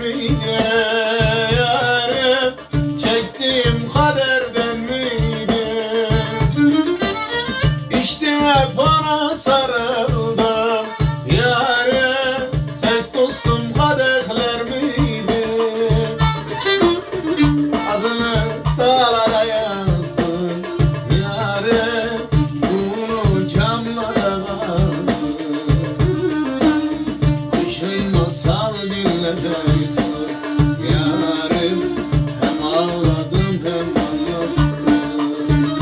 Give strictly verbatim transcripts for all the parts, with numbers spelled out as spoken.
miydi yarim, çektiğim kaderden miydi? İçtim hep ona sarıldım yarim, tek dostum kadehler miydi? Adını dağlara yazdım yarim, bunu camlara kazdım. Kışın masal dinlediksin yarim, hem ağladım hem anlattım.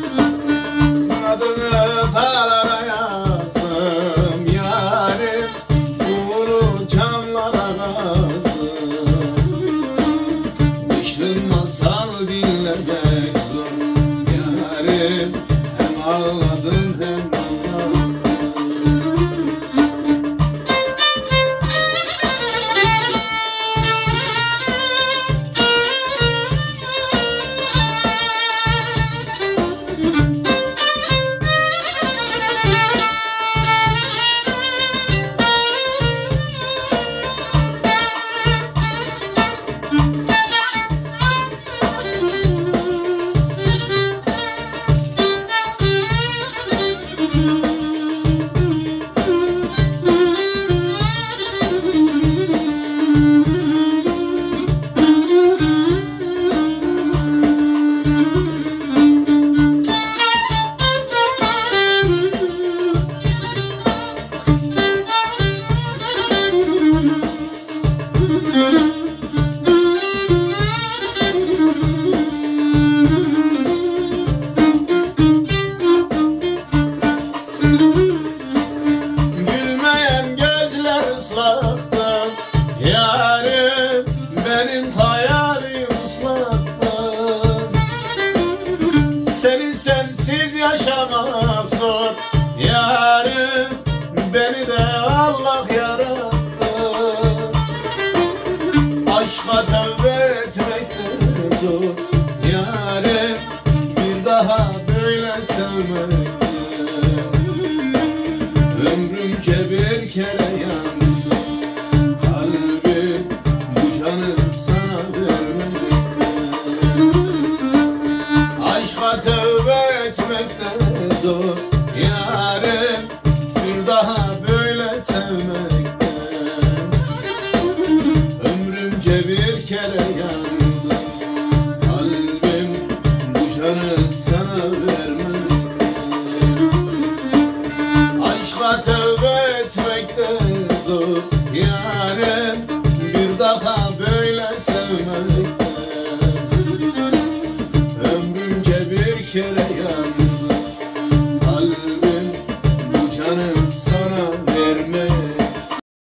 Adını dağlara yazdım yarim, bunu camlara kazdım. Kışın masal dinlemek zor yarim, hem ağladım hem anlattım. Gülmeyen gözler ıslaktı yarim, benim hayalim ıslaktı. Seni sensiz yaşamak zor yarim, beni de Allah yarattı. Aşka tövbe etmek de zor yarim, bir daha böyle sevmek. Ömrümce bir kere yandı kalbim, bu canı sana vermedim. Aşka tövbe etmek de zor yarim, bir daha böyle sevmekten. Ömrümce bir kere yandı kalbim, bu canı sana vermedim. Aşka tövbe etmek de zor yarim, bir daha